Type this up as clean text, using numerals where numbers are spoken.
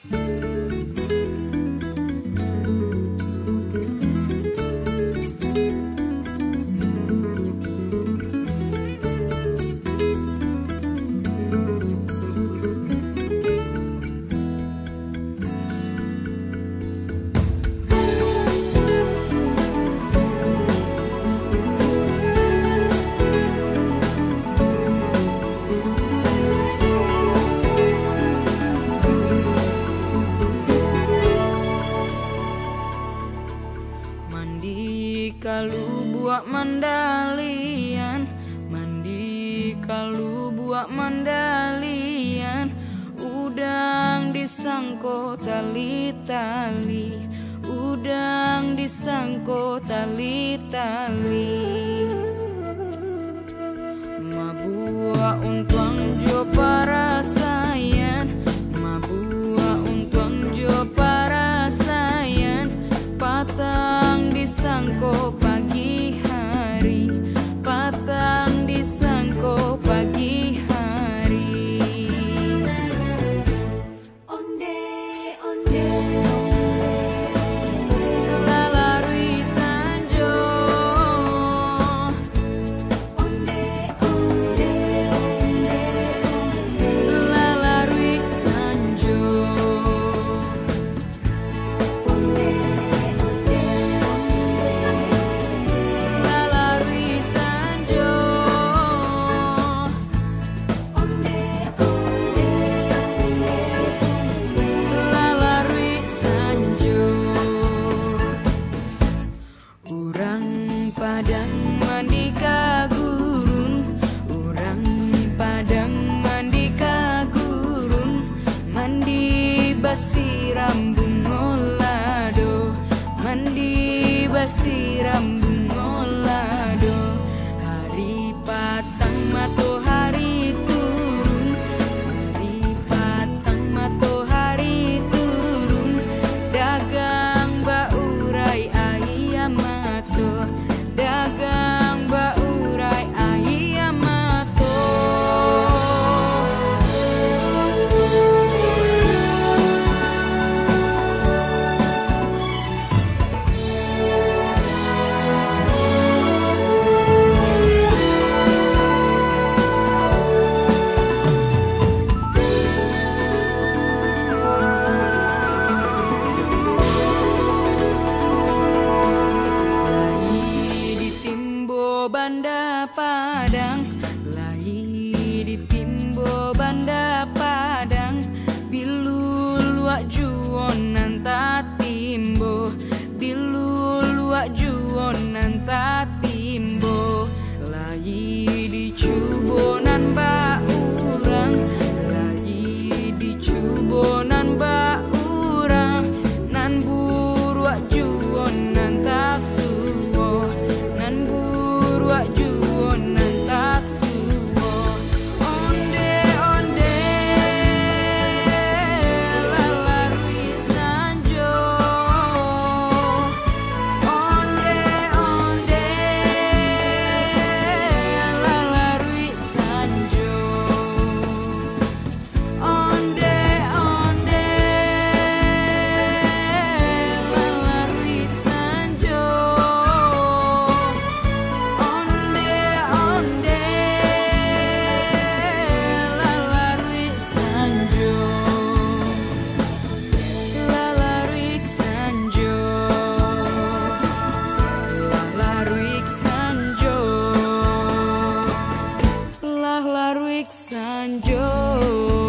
Kalau buat mandalian, mandi kalau buat mandalian, udang disangko tali-tali, udang disangko tali-tali. Mabua untuang jo para sayan, mabua untuang jo para sayan, patang disangko pagi hari, patang disangko pagi hari. Onde, onde, lalarui sanjo. Onde, onde, lalarui sanjo. Onde, Padang mandi kagurun, orang Padang mandi kagurun, mandi basi rambung olado, mandi basi rambung olado. Hari patang matahari turun, hari patang matahari turun, dagang baurai ayam mato, dagang baurai ayam mato. Banda Padang, lai di timbo Banda Padang, bilu luak juon nanta timbo, bilu luak juon nanta timbo, lai di cubonan ba urang, lai di cubonan ba urang, nan buruak juon nanta suwo, nan buruak juon nanta suwo. Onde onde lalarui sanjo, onde onde lalarui sanjo, onde onde lalarui sanjo. Onde onde lalarui sanjo, lalarui sanjo, lalarui sanjo, lalarui sanjo.